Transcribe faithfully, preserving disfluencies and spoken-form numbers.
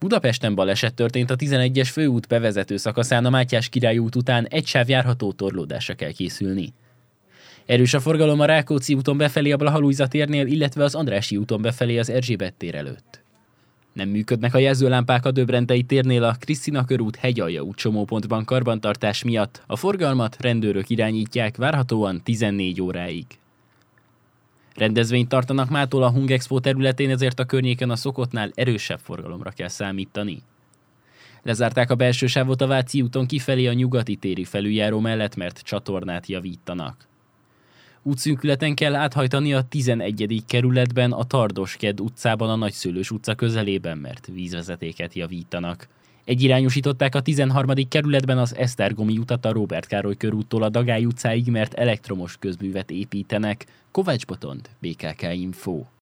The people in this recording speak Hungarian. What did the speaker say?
Budapesten baleset történt a tizenegyes főút bevezető szakaszán, a Mátyás Király út után egy sáv járható, torlódásra kell készülni. Erős a forgalom a Rákóczi úton befelé a Blaha-Lujza térnél, illetve az Andrássy úton befelé az Erzsébet tér előtt. Nem működnek a jelzőlámpák a Döbrentei térnél, a Krisztina körút Hegyalja út csomópontban karbantartás miatt. A forgalmat rendőrök irányítják, várhatóan tizennégy óráig. Rendezvényt tartanak mától a Hungexpo területén, ezért a környéken a szokottnál erősebb forgalomra kell számítani. Lezárták a belső sávot a Váci úton kifelé a nyugati téri felüljáró mellett, mert csatornát javítanak. Útszűkületen kell áthajtani a tizenegyedik kerületben, a Tardos-Ked utcában, a Nagyszőlős utca közelében, mert vízvezetéket javítanak. Egyirányosították a tizenharmadik kerületben az Esztergomi utat a Róbert Károly körúttól a Dagály utcáig, mert elektromos közművet építenek. Kovács Botond, bé ká ká Info.